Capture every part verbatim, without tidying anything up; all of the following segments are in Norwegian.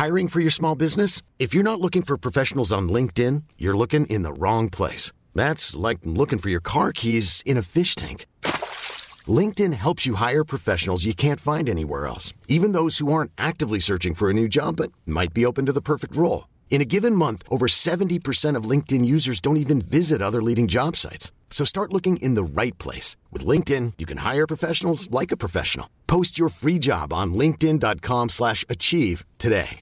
Hiring for your small business? If you're not looking for professionals on LinkedIn, you're looking in the wrong place. That's like looking for your car keys in a fish tank. LinkedIn helps you hire professionals you can't find anywhere else, even those who aren't actively searching for a new job but might be open to the perfect role. In a given month, over seventy percent of LinkedIn users don't even visit other leading job sites. So start looking in the right place. With LinkedIn, you can hire professionals like a professional. Post your free job on linkedin.com slash achieve today.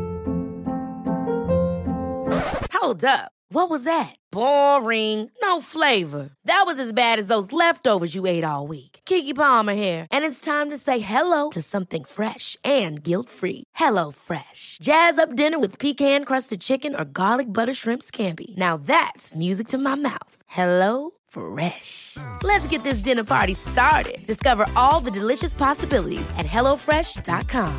Hold up. What was that? Boring. No flavor. That was as bad as those leftovers you ate all week. Keke Palmer here, and it's time to say hello to something fresh and guilt-free. Hello Fresh. Jazz up dinner with pecan-crusted chicken or garlic butter shrimp scampi. Now that's music to my mouth. Hello Fresh. Let's get this dinner party started. Discover all the delicious possibilities at hello fresh dot com.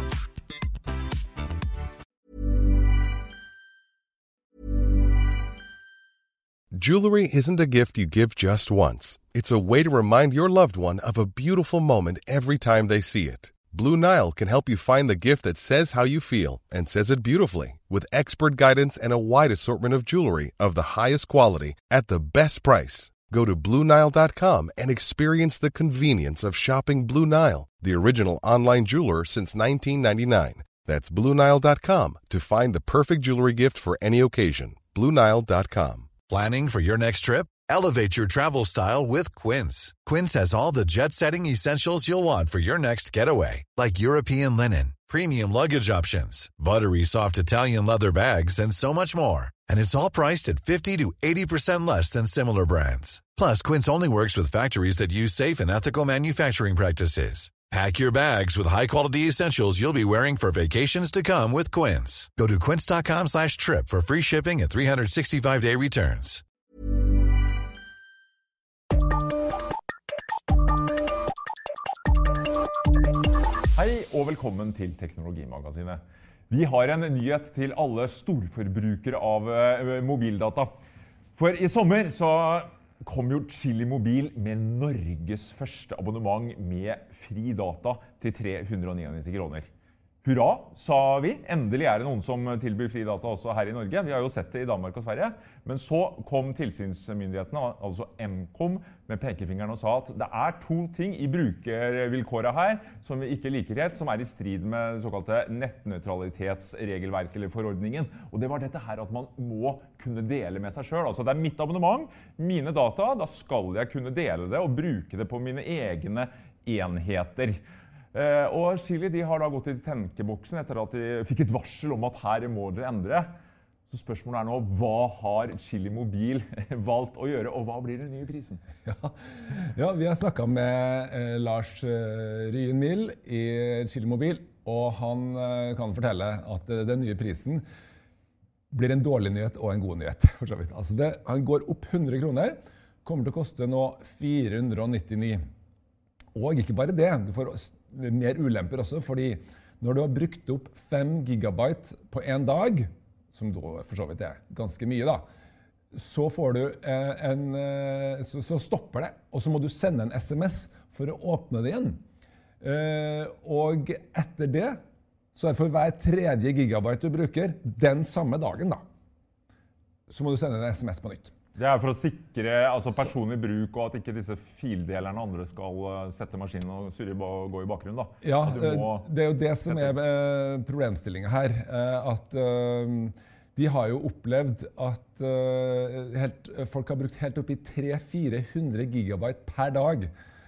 Jewelry isn't a gift you give just once. It's a way to remind your loved one of a beautiful moment every time they see it. Blue Nile can help you find the gift that says how you feel and says it beautifully, with expert guidance and a wide assortment of jewelry of the highest quality at the best price. Go to Blue Nile dot com and experience the convenience of shopping Blue Nile, the original online jeweler since nineteen ninety-nine. That's Blue Nile dot com to find the perfect jewelry gift for any occasion. Blue Nile dot com. Planning for your next trip? Elevate your travel style with Quince. Quince has all the jet-setting essentials you'll want for your next getaway, like European linen, premium luggage options, buttery soft Italian leather bags, and so much more. And it's all priced at fifty to eighty percent less than similar brands. Plus, Quince only works with factories that use safe and ethical manufacturing practices. Pack your bags with high-quality essentials you'll be wearing for vacations to come with Quince. Go to quince.com slash trip for free shipping and three sixty-five day returns. Hei og velkommen til Teknologimagasinet. Vi har en nyhet til alle storforbrukere av mobildata. For i sommer så kom jo Chili Mobil med Norges første abonnement med fri data til tre hundre nittini kroner. Hurra, sa vi. Endelig er det noen som tilbyr fri data også her i Norge. Vi har jo sett det i Danmark og Sverige. Men så kom tilsynsmyndighetene, altså Nkom, med pekefingeren og sa at det er to ting i brukervilkåret her som vi ikke liker helt, som er i strid med det såkalte nettneutralitetsregelverket eller forordningen. Og det var dette her at man må kunne dele med seg selv. Altså det er mitt abonnement, mine data, da skal jeg kunne dele det og bruke det på mine egne enheter. Uh, og Chili de har da gått i tenkeboksen etter at de fikk et varsel om at her må dere endre. Så spørsmålet er nå, hva har Chili Mobil valgt å gjøre, og hva blir den nye prisen? Ja, ja vi har snakket med eh, Lars eh, Ryen Mill i Chili Mobil, og han eh, kan fortelle at eh, den nye prisen blir en dårlig nyhet og en god nyhet. For så vidt. Altså det, han går opp hundre kroner, kommer til å koste nå fire hundre nittini. Og ikke bare det, du får mer ulemper også, fordi når du har brukt opp fem gigabyte på en dag, som da for så vidt er ganske mye da, så får du eh, en, eh, så, så stopper det, og så må du sende en sms for å åpne det igjen. Eh, og etter det, så er det for hver tredje gigabyte du bruker, den samme dagen da, så må du sende en sms på nytt. Det er for å sikre altså personlig bruk, og at ikke disse fildelerne andre skal sette maskinen og surre og gå i bakgrunnen. Da. Ja, det er jo det som er problemstillingen her. At de har jo opplevd at helt, folk har brukt helt opp i tre til fire hundre gigabyte per dag.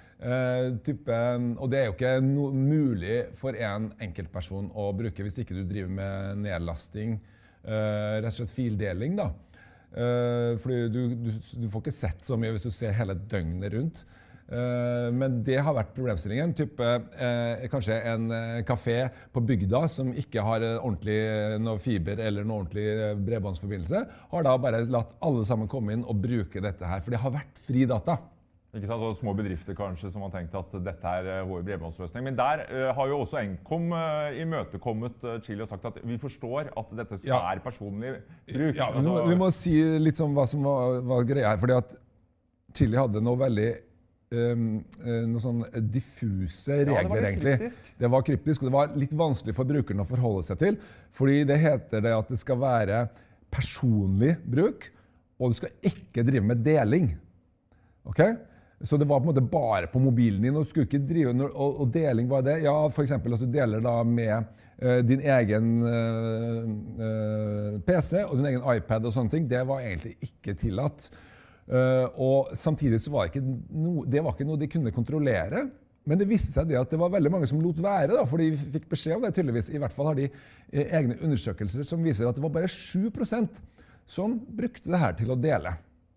Type, og det er jo ikke no, mulig for en enkeltperson å bruke hvis ikke du driver med nedlasting, rett og slett fildeling da. Uh, fordi du, du, du får ikke sett så mye hvis du ser hele døgnet rundt. Uh, men det har vært problemstillingen. Type, uh, kanskje en uh, kafé på bygda som ikke har uh, ordentlig uh, noe fiber eller noe ordentlig uh, bredbåndsforbindelse, har da bare latt alle sammen komme inn og bruke dette her, for det har vært fri data. Ikke sant? Og små bedrifter kanskje som har tenkt at dette er uh, vår bredbåndsløsning. Men der uh, har jo også Nkom uh, imøtekommet uh, Chili og sagt at vi forstår at dette ja. er personlig bruk. Ja, altså, vi må si litt om hva som var, var greia her, fordi at Chili hadde noe veldig Um, noen sånn diffuse regler, ja, det var egentlig. Kryptisk. Det var kryptisk, og det var litt vanskelig for brukeren å forholde seg til, fordi det heter det at det skal være personlig bruk, og du skal ikke drive med deling. Ok? Så det var på en måte bare på mobilen din, og du skulle ikke drive, og, og deling var det. Ja, for eksempel at du deler da med uh, din egen uh, uh, P C og din egen iPad og sånne ting, det var egentlig ikke tillatt. Uh, og samtidig så var det ikke no, det var ikke noe de kunne kontrollere, men det viste seg det at det var veldig mange som lot være da, fordi vi fikk beskjed om det tydeligvis. I hvert fall har de eh, egne undersøkelser som viser at det var bare sju prosent som brukte det her til å dele.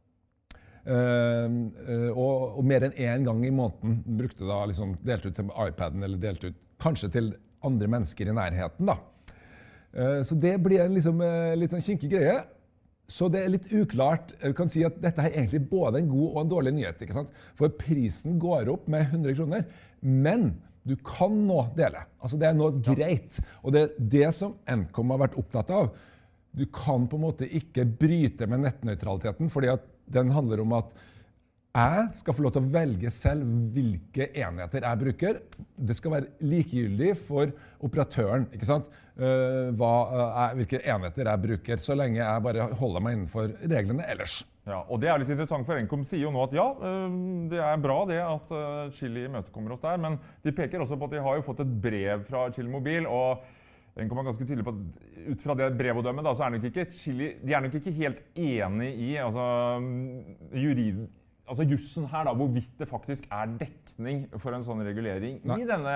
Uh, uh, og, og mer enn én gang i måneden brukte da liksom delt ut til iPaden eller delt ut kanskje til andre mennesker i nærheten da. Uh, så det blir en liksom, uh, litt sånn kinkig greie. Så det er litt uklart. Jeg kan si at dette er egentlig både en god og en dårlig nyhet, ikke sant? For prisen går opp med hundre kroner, men du kan nå dele. Altså det er nå greit. Og det er det som Nkom har vært opptatt av. Du kan på en måte ikke bryte med nettnøytraliteten, fordi at den handler om at jeg skal få lov til å velge selv hvilke enheter jeg bruker. Det skal være likegyldig for operatøren, ikke sant? Uh, hva, uh, hvilke enheter jeg bruker, så lenge jeg bare holder meg innenfor reglene ellers. Ja, og det er litt interessant, for Nkom sier jo nå at ja, det er bra det at Chili imøtekommer oss der, men de peker også på at de har jo fått et brev fra Chili Mobil, og Nkom er ganske tydelig på at ut fra det brevodømmet da, så er nok ikke Chili, de er nok ikke helt enig i, altså jurid, altså jussen her da, hvorvidt det faktisk er dekning for en sånn regulering Nei. I denne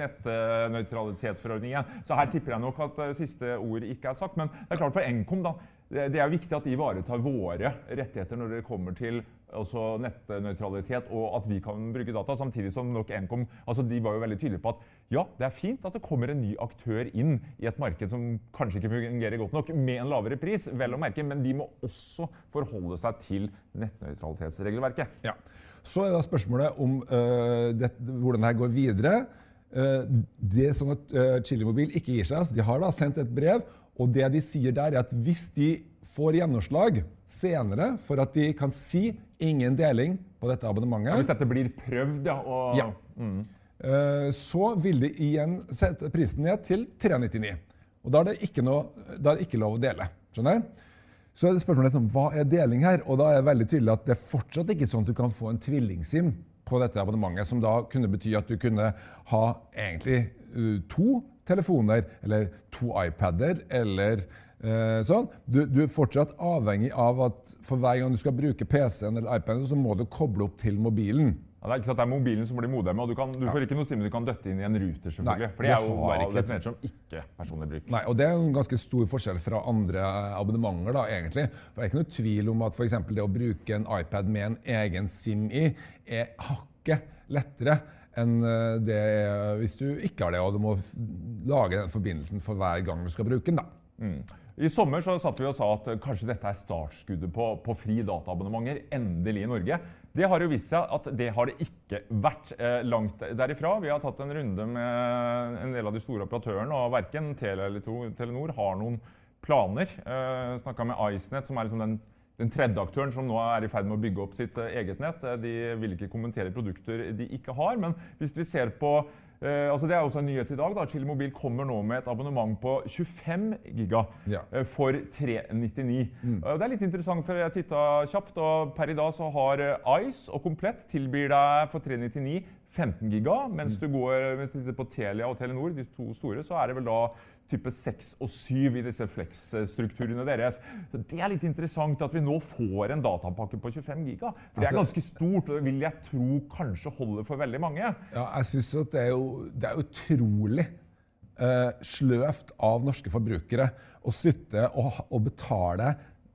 nettnøytralitetsforordningen. Så her tipper jeg nok at siste ord ikke er sagt, men det er klart for Nkom da, det er viktig at de ivaretar våre rettigheter når det kommer til altså nettnøytralitet og at vi kan bruke data, samtidig som nok Nkom, altså de var jo veldig tydelige på at ja, det er fint at det kommer en ny aktør inn i et marked som kanskje ikke fungerer godt nok med en lavere pris, vel å merke, men de må også forholde seg til nettnøytralitetsregelverket. Ja. Så er da spørsmålet om uh, det, hvordan det her går videre. Uh, det er sånn at uh, Chili Mobil ikke gir seg, altså de har da sendt et brev, og det de sier der er at hvis de får gjennomslag senere for at de kan si ingen deling på dette abonnementet. Ja, hvis dette blir prøvd, ja. Og, ja. Mm. Uh, så vil de igjen sette prisen ned til tre nittini. Og da er det ikke, noe, da er det ikke lov å dele. Skjønner? Så er det spørsmålet som, hva er deling her? Og da er det veldig tydelig at det er fortsatt ikke sånn at du kan få en tvillingsim på dette abonnementet, som da kunne bety at du kunne ha egentlig uh, to telefoner, eller to iPader, eller uh, sånn. Du, du er fortsatt avhengig av at for hver gang du skal bruke P C-en eller iPaden, så må du koble opp til mobilen. Ja, det er ikke sant, det er mobilen som blir modemet, og du, kan, du får ikke noe sim du kan døtte inn i en router, selvfølgelig. Nei, for det er jo ikke definert som ikke personlig bruk. Nei, og det er en ganske stor forskjell fra andre abonnementer da, egentlig. For det er ikke noe tvil om at for eksempel det å bruke en iPad med en egen SIM i er hakket lettere enn det er hvis du ikke har det, og du må lage den forbindelsen for hver gang du skal bruke den da. Mm. I sommer så satt vi og sa at kanskje dette er startskuddet på, på fri dataabonnementer, endelig i Norge. Det har jo vist seg at det har det ikke vært eh, langt derifra. Vi har tatt en runde med en del av de store operatørene, og hverken Telia eller Telenor har noen planer. Eh, snakket med IceNet, som er liksom den, den tredje aktøren som nå er i ferd med å bygge opp sitt eh, eget nett. De vil ikke kommentere produkter de ikke har, men hvis vi ser på Uh, altså det er også en nyhet i dag. Da. Chili Mobil kommer nå med et abonnement på tjuefem giga ja. uh, for tre nittini. Mm. Uh, det er litt interessant, for jeg tittet kjapt, og per i dag så har uh, Ice og Komplett tilbyr deg for tre nittini femten giga, mens mm. du går, hvis du titter på Telia og Telenor, de to store, så er det vel da type seks og syv i disse flex-strukturene deres. Så det er litt interessant at vi nå får en datapakke på tjuefem giga. For det er ganske stort, og det vil jeg tro kanskje holder for veldig mange. Ja, jeg synes at det er jo det er utrolig uh, sløvt av norske forbrukere å sitte og, og betale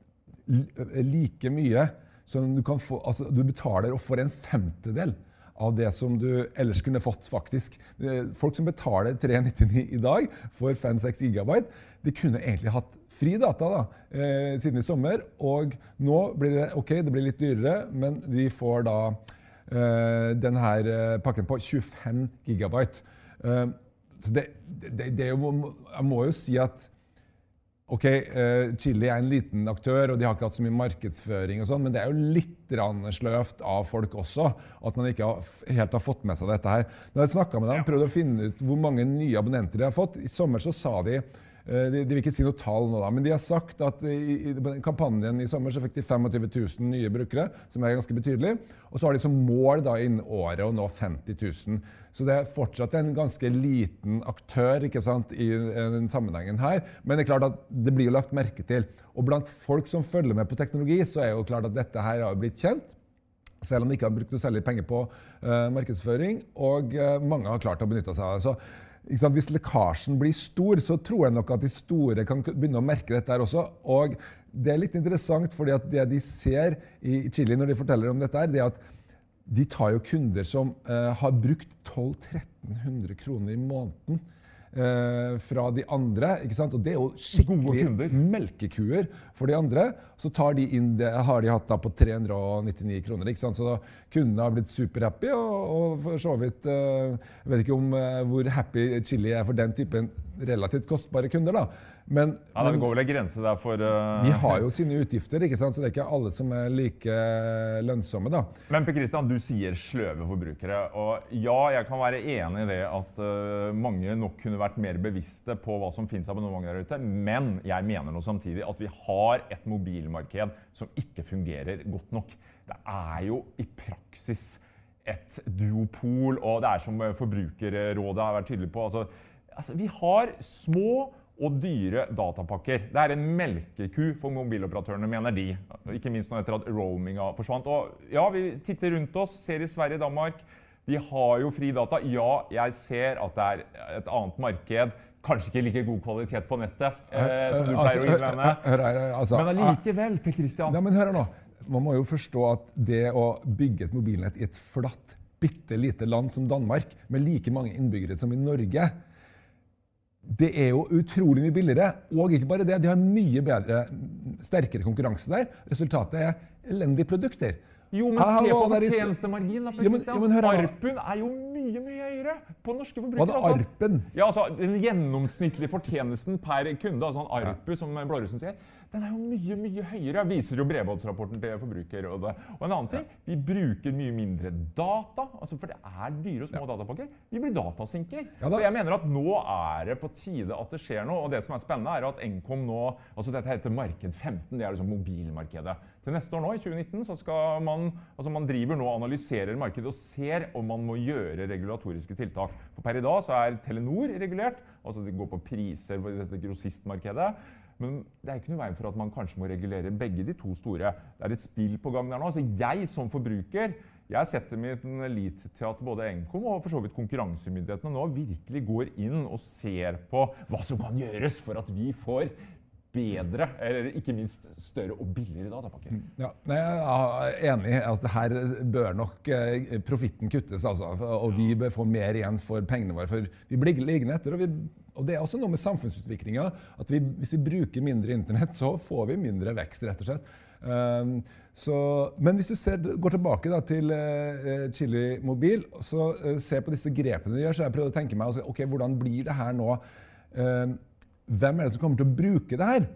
like mye som du kan få, altså du betaler og får en femtedel av det som du ellers kunne fått faktisk. Folk som betaler tre nittini i dag for fem seks gigabyte, de kunne egentlig hatt fri data da, eh, siden i sommer, og nå blir det, ok, det blir litt dyrere, men de får da eh, denne her pakken på tjuefem gigabyte. Eh, så det, det, det er jo, jeg må jo si at Ok, uh, Chili er en liten aktør, og de har ikke hatt så mye markedsføring og sånn, men det er jo litt sløvt av folk også, at man ikke har, helt har fått med seg dette her. Når jeg snakket med dem, prøvde å finne ut hvor mange nye abonnenter de har fått. I sommer så sa de, uh, de, de vil ikke si noe tall nå da, men de har sagt at i, i kampanjen i sommer så fikk de tjuefem tusen nye brukere, som er ganske betydelig, og så har de som mål da innen året å nå femti tusen. Så det er fortsatt en ganske liten aktør, ikke sant, i den sammenhengen her. Men det er klart at det blir jo lagt merke til. Og blant folk som følger med på teknologi, så er jo klart at dette her har blitt kjent. Selv om de ikke har brukt noe særlig penger på uh, markedsføring, og uh, mange har klart å benytte seg av det. Så ikke sant, hvis lekkasjen blir stor, så tror jeg nok at de store kan begynne å merke dette her også. Og det er litt interessant, fordi at det de ser i Chili når de forteller om dette her, det er at de tar jo kunder som uh, har brukt tolv til tretten hundre kroner i måneden uh, fra de andre, ikke sant? Og det er jo skikkelig melkekuer for de andre. Så tar de inn det, har de hatt da på tre hundre nittini kroner, ikke sant? Så da kundene har blitt superhappy, og, og for så vidt, uh, jeg vet ikke om uh, hvor happy Chili er for den typen relativt kostbare kunder da. Men, ja, det går vel en grense der for... Uh... De har jo sine utgifter, ikke sant? Så det er ikke alle som er like lønnsomme da. Men Per Kristian, du sier sløve forbrukere, og ja, jeg kan være enig i det at uh, mange nok kunne vært mer bevisste på hva som finnes abonnementer der ute, men jeg mener nå samtidig at vi har et mobilmarked som ikke fungerer godt nok. Det er jo i praksis et duopol, og det er som Forbrukerrådet har vært tydelig på. Altså, altså vi har små og dyre datapakker. Det er en melkeku for mobiloperatørene, mener de. Ikke minst nå etter at roaminga forsvant. Og ja, vi titter rundt oss, ser i Sverige, Danmark. De har jo fri data. Ja, jeg ser at det er et annet marked. Kanskje ikke like god kvalitet på nettet, eh, som du pleier å innvende. Altså, men allikevel, Per Kristian. Ja, men hør nå. Man må jo forstå at det å bygge et mobilnett i et flatt, bitte lite land som Danmark, med like mange innbyggere som i Norge, det er jo utrolig mye billigere, og ikke bare det, de har mye bedre, sterkere konkurranse der. Resultatet er elendige produkter. Jo, men se på fortjenestemargin da, Per Kristian. Arpen er jo mye, mye høyere på norske forbrukere. Hva er Arpen? Ja, altså, den gjennomsnittlige fortjenesten per kunde, altså en Arpu, som Blårussen sier, den er jo mye, mye høyere, viser jo brevbåndsrapporten til Forbrukerrådet. Og en annen ting, vi bruker mye mindre data, altså for det er dyre og små datapakker. Vi blir datasinker. Ja, så jeg mener at nå er det på tide at det skjer noe, og det som er spennende er at Nkom nå, altså dette heter Marked femten, det er liksom mobilmarkedet. Til neste år nå, i tjue nitten, så skal man, altså man driver nå og analyserer markedet og ser om man må gjøre regulatoriske tiltak. For per i dag så er Telenor regulert, altså det går på priser på dette grossistmarkedet. Men det er ikke noe veien for at man kanskje må regulere begge de to store. Det er et spill på gang der nå. Altså jeg som forbruker, jeg setter min lit til at både Nkom og for så vidt konkurransemyndighetene nå virkelig går inn og ser på hva som kan gjøres for at vi får bedre, eller ikke minst større og billigere datapakker. Ja, jeg er enig i at her bør nok profitten kuttes, altså, og vi bør få mer igjen for pengene våre, for vi blir liggende etter, og, vi, og det er også noe med samfunnsutviklingen, at vi, hvis vi bruker mindre internett, så får vi mindre vekst, rett og slett. Um, så, men hvis du ser, går tilbake da, til uh, Chili Mobil, så uh, ser på disse grepene de gjør, så jeg prøver å tenke meg, altså, ok, hvordan blir det her nå? Uh, Hvem er det som kommer til å bruke det her?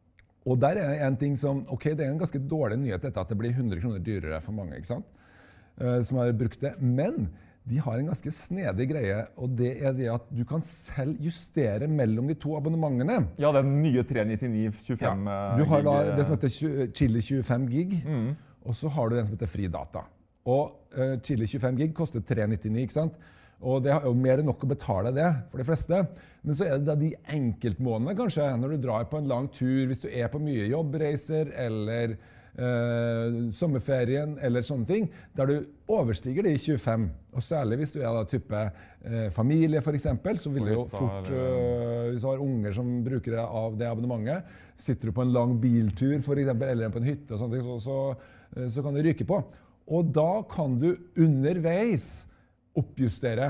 Og der er en ting som, ok, det er en ganske dårlig nyhet dette at det blir hundre kroner dyrere for mange, ikke sant? Uh, som har brukt det. Men de har en ganske snedig greie, og det er det at du kan selv justere mellom de to abonnementene. Ja, den nye tre nittini tjuefem ja, du har da det som heter Chili tjuefem gig, mm. og så har du den som heter fri data. Og uh, Chili tjuefem gig koster tre nittini, ikke sant? Og det er jo mer enn nok å betale det for de fleste. Men så er det da de enkeltmånedene kanskje, når du drar på en lang tur, hvis du er på mye jobbreiser, eller eh, sommerferien, eller sånne ting, der du overstiger de tjuefem. Og særlig hvis du er da type eh, familie for eksempel, så vil det jo fort, eh, hvis du har unger som bruker det av det abonnementet, sitter du på en lang biltur for eksempel, eller på en hytte og sånne ting, så, så, så kan det ryke på. Og da kan du underveis oppjustere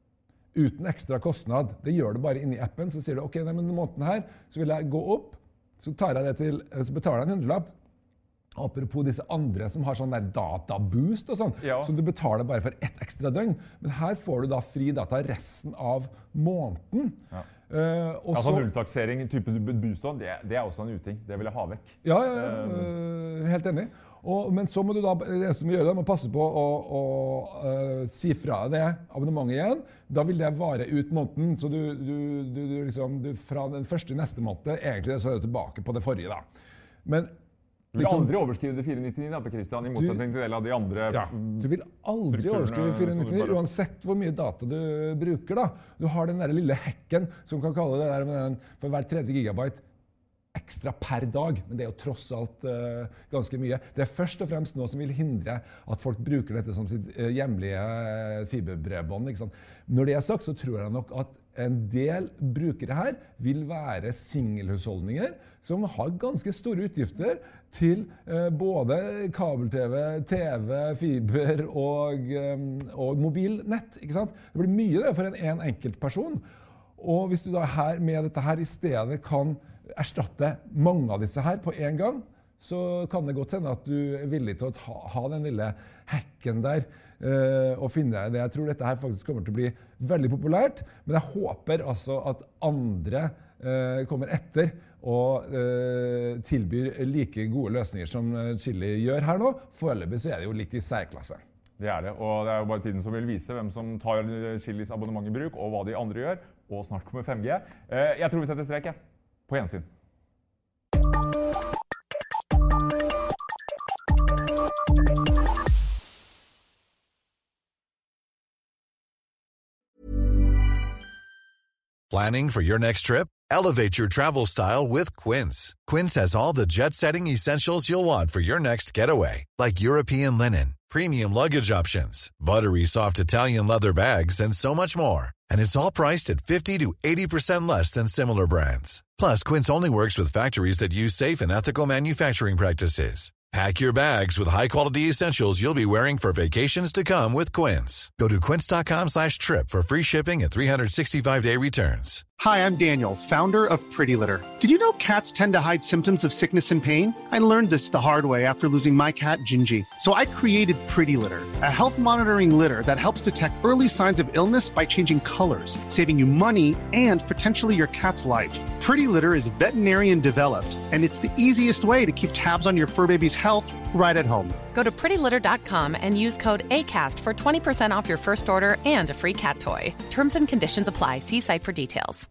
uten ekstra kostnad. Det gjør du bare inni appen, så sier du, ok, nei, men måneden her, så vil jeg gå opp, så tar jeg det til, så betaler jeg en hundrelapp, Apropos disse andre som har sånn der databoost og sånn, Ja. så du betaler bare for ett ekstra døgn. Men her får du da fri data resten av måneden. Ja. Eh, og Altså så- nulltaksering, type boost, det, det er også en uting. Det vil jeg ha vekk. Ja, ja, ja, øh, helt enig. Og, men så må du da, det eneste du må gjøre, da, må passe på å, å øh, si fra det abonnementet igjen. Da vil det vare ut måneden, så du, du, du, du liksom, du, fra den første neste måned, egentlig så er du tilbake på det forrige da. Men Du vil liksom- aldri overskride fire nittini da, på Christian, i motsetning til en del av de andre. Ja, du vil aldri strukturene overskride fire som du nittini, bare- uansett hvor mye data du bruker da. Du har den der lille hacken, som kan kalle det der med den, for hver tredje gigabyte ekstra per dag, men det er jo tross alt uh, ganske mye. Det er først og fremst noe som vil hindre at folk bruker dette som sitt uh, hjemlige uh, fiberbredbånd, ikke sant? Når det er sagt, så tror jeg nok at en del brukere her vil være singelhusholdninger som har ganske store utgifter til uh, både kabel-TV, TV, fiber og, um, og mobilnett, ikke sant? Det blir mye det for en, en enkelt person. Og hvis du da her med dette her i stedet kan erstatte mange av disse her på en gang, så kan det godt hende at du er villig til å ta, ha den lille hacken der uh, og finne det. Jeg tror dette her faktisk kommer til å bli veldig populært, men jeg håper altså at andre uh, kommer etter og uh, tilbyr like gode løsninger som Chili gjør her nå. Foreløpig så er det jo litt i særklasse. Det er det, og det er jo bare tiden som vil vise hvem som tar Chilis abonnement i bruk, og hva de andre gjør, og snart kommer fem G. Uh, jeg tror vi setter strek, jeg. På gjensyn. Planning for your next trip? Elevate your travel style with Quince. Quince has all the jet-setting essentials you'll want for your next getaway, like European linen, premium luggage options, buttery soft Italian leather bags, and so much more. And it's all priced at fifty to eighty percent less than similar brands. Plus, Quince only works with factories that use safe and ethical manufacturing practices. Pack your bags with high-quality essentials you'll be wearing for vacations to come with Quince. Go to quince.com slash trip for free shipping and three sixty-five day returns. Hi, I'm Daniel, founder of Pretty Litter. Did you know cats tend to hide symptoms of sickness and pain? I learned this the hard way after losing my cat, Gingy. So I created Pretty Litter, a health monitoring litter that helps detect early signs of illness by changing colors, saving you money and potentially your cat's life. Pretty Litter is veterinarian developed, and it's the easiest way to keep tabs on your fur baby's health right at home. Go to pretty litter dot com and use code ACAST for twenty percent off your first order and a free cat toy. Terms and conditions apply. See site for details.